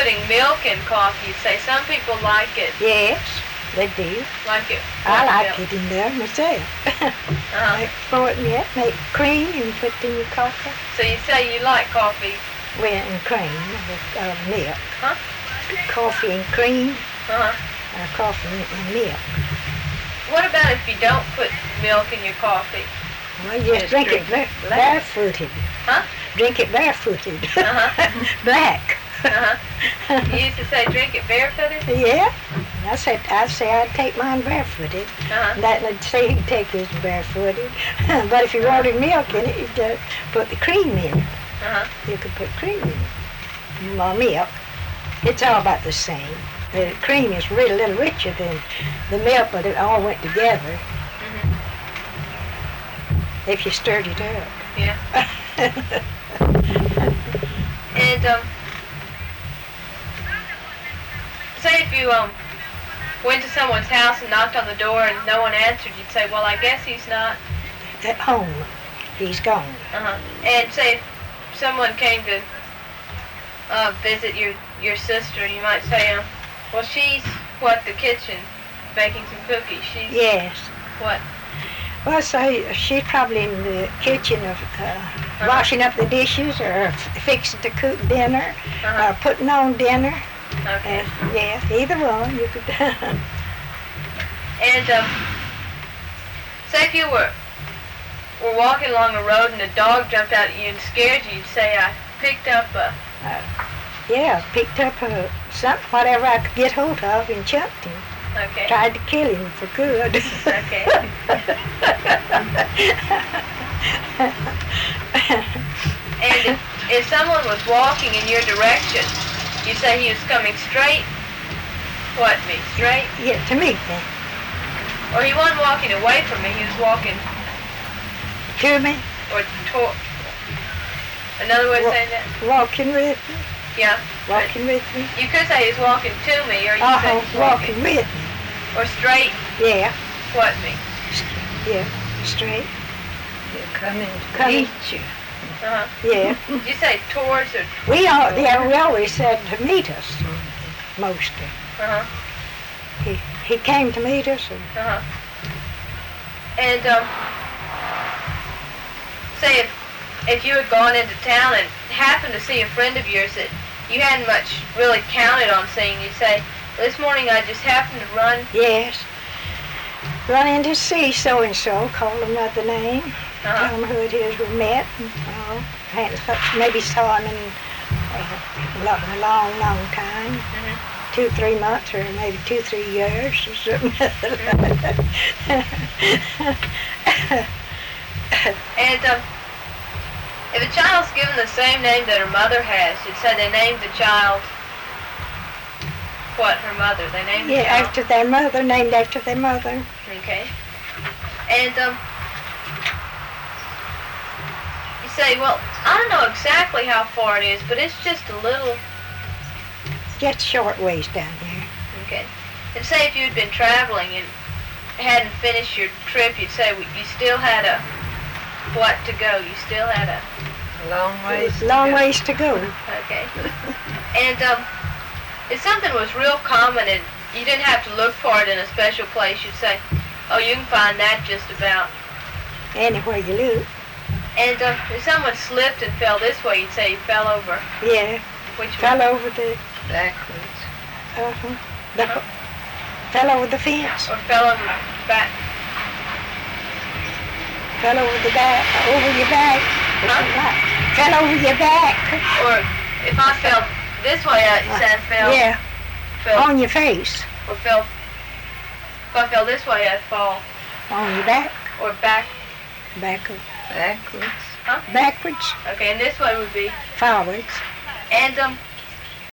putting milk in coffee, you say some people like it. Yes, they do. Like it. I like milk. it in there myself. Make pour it in it, make cream and put it in your coffee. So you say you like coffee. Well, and cream with milk. Huh? Coffee and cream, coffee and milk. What about if you don't put milk in your coffee? Well, you just drink it barefooted. Huh? Drink it barefooted. Black. You used to say drink it barefooted? Yeah. I say I'd take mine barefooted. That would say he'd take his barefooted. But if you wanted milk in it, you'd put the cream in it. You could put cream in it. Well, milk. It's all about the same. The cream is really a little richer than the milk, but it all went together. If you stirred it up. Yeah. And say if you went to someone's house and knocked on the door and no one answered, you'd say, well, I guess he's not at home. He's gone. And say if someone came to visit your sister, you might say, well, she's the kitchen baking some cookies. She's yes. What? Well, so she's probably in the kitchen of washing up the dishes or fixing to cook dinner or putting on dinner. Okay. Yeah, either one you could. And say if you were walking along a road and a dog jumped out at you and scared you, you'd say, I picked up picked up something, whatever I could get hold of and chucked him. Okay. Tried to kill him for good. Okay. And if someone was walking in your direction, you say he was coming straight? What, me? Straight? Yeah, to me then. Or he wasn't walking away from me, he was walking... To me? Or toward... Another way of saying that? Walking with me. Yeah. Walking with me. You could say he's walking to me, or you say he's walking with me. Or straight? Yeah. What me? Yeah, straight. You're coming to meet you. Yeah. You say towards or... We always said to meet us, mostly. He came to meet us. And say if you had gone into town and happened to see a friend of yours that you hadn't much really counted on seeing, you'd say, this morning I just happened to run. Yes. Run in to see so-and-so, call him by the name, tell him who it is we met. Maybe saw him in a long, long time. 2-3 months or maybe 2-3 years or something. And if a child's given the same name that her mother has, you'd say they named the child what? Her mother? They named the child? Yeah, after their mother, named after their mother. Okay. And you say, well, I don't know exactly how far it is, but it's just a little... Just short ways down there. Okay. And say if you'd been traveling and hadn't finished your trip, you'd say you still had a what to go? You still had a long ways to go. Okay. And if something was real common and you didn't have to look for it in a special place, you'd say, oh, you can find that just about anywhere you look. And if someone slipped and fell this way, you'd say he fell over. Yeah. Which fell way? over the backwards. Fell over the fence. Or fell over back. Fell over the back, over your back. Fell over your back. Or if I fell this way, you said I fell. Yeah. Fell. On your face. Or fell. If I fell this way, I'd fall. On your back. Or back. Backwards. Backwards. Huh? Backwards. Okay, and this way would be? Forwards. And